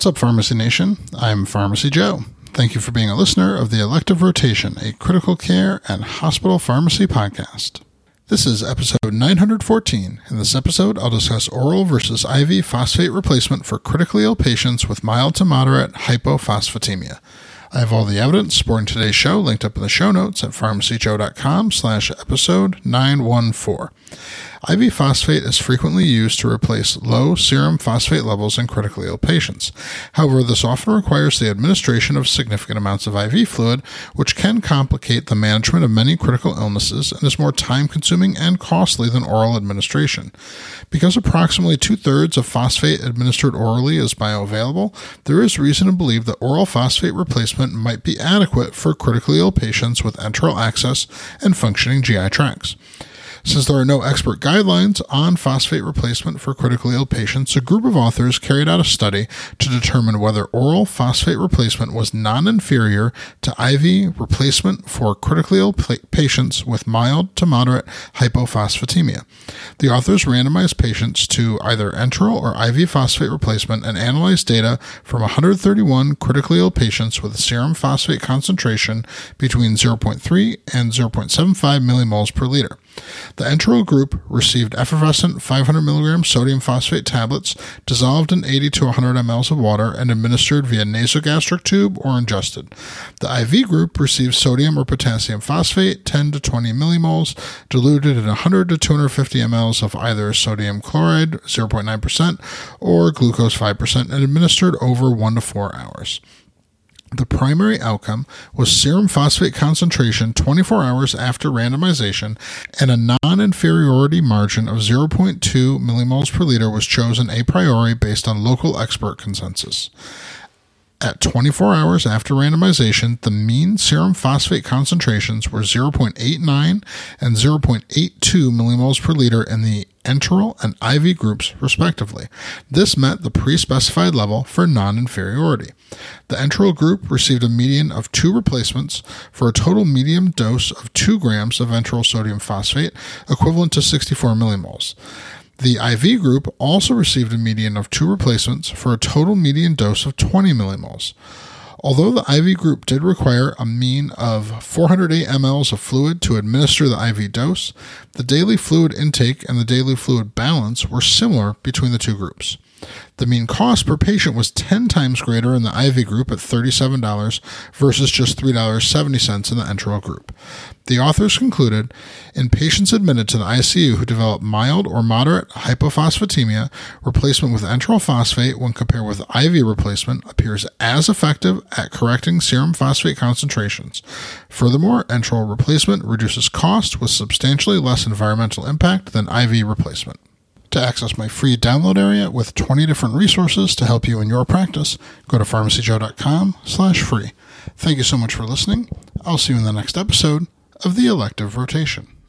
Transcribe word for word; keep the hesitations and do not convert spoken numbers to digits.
What's up, Pharmacy Nation? I'm Pharmacy Joe. Thank you for being a listener of the Elective Rotation, a critical care and hospital pharmacy podcast. This is episode nine hundred fourteen. In this episode, I'll discuss oral versus I V phosphate replacement for critically ill patients with mild to moderate hypophosphatemia. I have all the evidence supporting today's show linked up in the show notes at pharmacyjoe.com slash episode 914. I V phosphate is frequently used to replace low serum phosphate levels in critically ill patients. However, this often requires the administration of significant amounts of I V fluid, which can complicate the management of many critical illnesses and is more time-consuming and costly than oral administration. Because approximately two-thirds of phosphate administered orally is bioavailable, there is reason to believe that oral phosphate replacement might be adequate for critically ill patients with enteral access and functioning G I tracts. Since there are no expert guidelines on phosphate replacement for critically ill patients, a group of authors carried out a study to determine whether oral phosphate replacement was non-inferior to I V replacement for critically ill pa- patients with mild to moderate hypophosphatemia. The authors randomized patients to either enteral or I V phosphate replacement and analyzed data from one hundred thirty-one critically ill patients with a serum phosphate concentration between zero point three and zero point seven five millimoles per liter. The enteral group received effervescent five hundred milligram sodium phosphate tablets dissolved in eighty to one hundred milliliters of water and administered via nasogastric tube or ingested. The I V group received sodium or potassium phosphate ten to twenty millimoles diluted in one hundred to two hundred fifty milliliters of either sodium chloride zero point nine percent or glucose five percent and administered over one to four hours. The primary outcome was serum phosphate concentration twenty-four hours after randomization, and a non-inferiority margin of zero point two millimoles per liter was chosen a priori based on local expert consensus. At twenty-four hours after randomization, the mean serum phosphate concentrations were zero point eight nine and zero point eight two millimoles per liter in the enteral and I V groups, respectively. This met the pre-specified level for non-inferiority. The enteral group received a median of two replacements for a total medium dose of two grams of enteral sodium phosphate, equivalent to sixty-four millimoles. The I V group also received a median of two replacements for a total median dose of twenty millimoles. Although the I V group did require a mean of four hundred eight milliliters of fluid to administer the I V dose, the daily fluid intake and the daily fluid balance were similar between the two groups. The mean cost per patient was ten times greater in the I V group at thirty-seven dollars versus just three dollars and seventy cents in the enteral group. The authors concluded, in patients admitted to the I C U who develop mild or moderate hypophosphatemia, replacement with enteral phosphate when compared with I V replacement appears as effective at correcting serum phosphate concentrations. Furthermore, enteral replacement reduces cost with substantially less environmental impact than I V replacement. To access my free download area with twenty different resources to help you in your practice, go to pharmacyjoe.com slash free. Thank you so much for listening. I'll see you in the next episode of the Elective Rotation.